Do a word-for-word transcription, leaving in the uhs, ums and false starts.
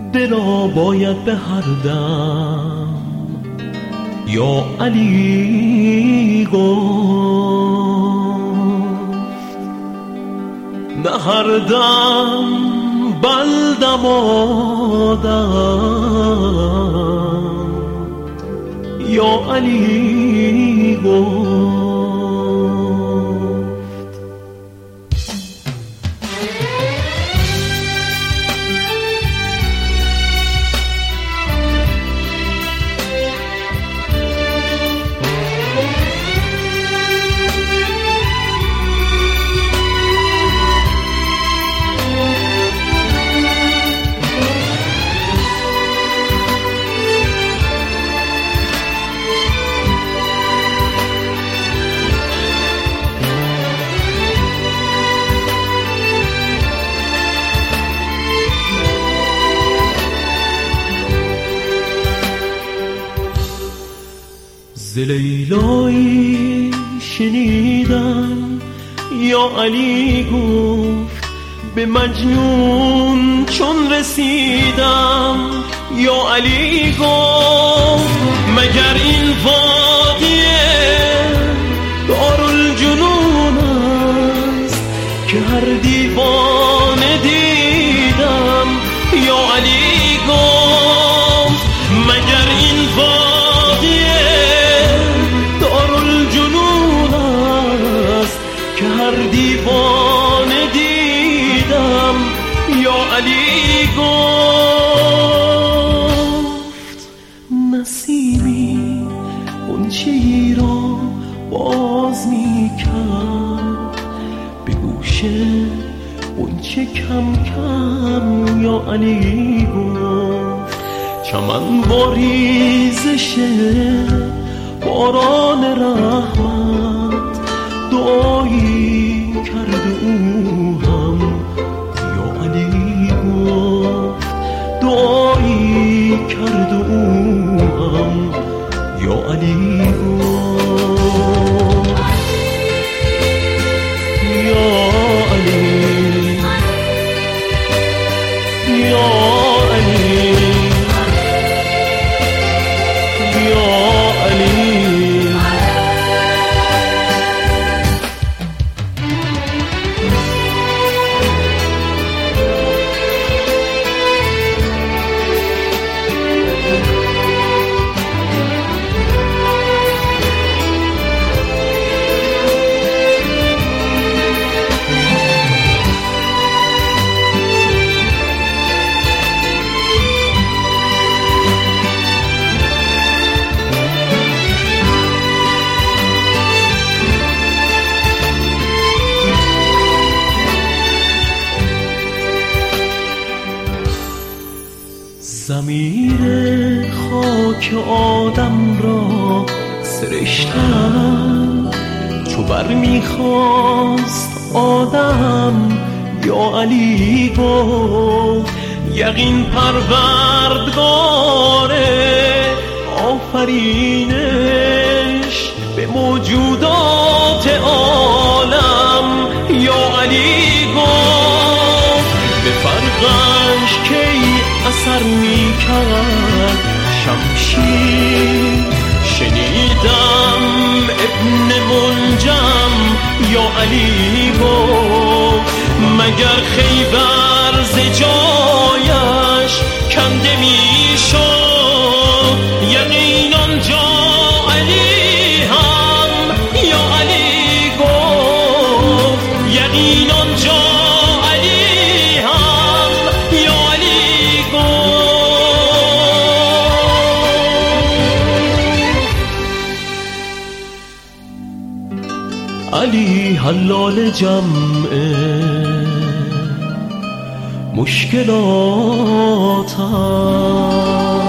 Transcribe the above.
دلا باید به هر دم یا علی گفت، نه هر دم بلدم آدم یا علی گفت. ز لیلایی شنیدم یا علی گفت، به مجنون چون رسیدم یا علی گفت، مگر این وادیه دارالجنون است که هر دیوانه دیدم یا علی گفت، مگر این وادیه که هر دیوانه دیدم یا علی گفت. نسیمی غنچه‌ای را باز می کرد، به گوش غنچه کم کم یا علی گفت، چمن با ریزش باران رحمت دعایی کرد او هم یا علی گفت، دعایی کرد او هم یا علی گفت، یا علی یا علی یا علی. ضمیر خاک آدم را سرشتم، چو بر میخواست آدم یا علی گفت، یقین پروردگار آفرینش به موجودات عالم یا علی گفت، به فرقش کی اثر می کرد شمشیر، شنیدم ابن منجم یا علی گفت، مگر خیبر ز جایش کنده می شد، یقین آنجا علی هم یا علی گفت، یقین آنجا علی حلال جمع مشکلاتم.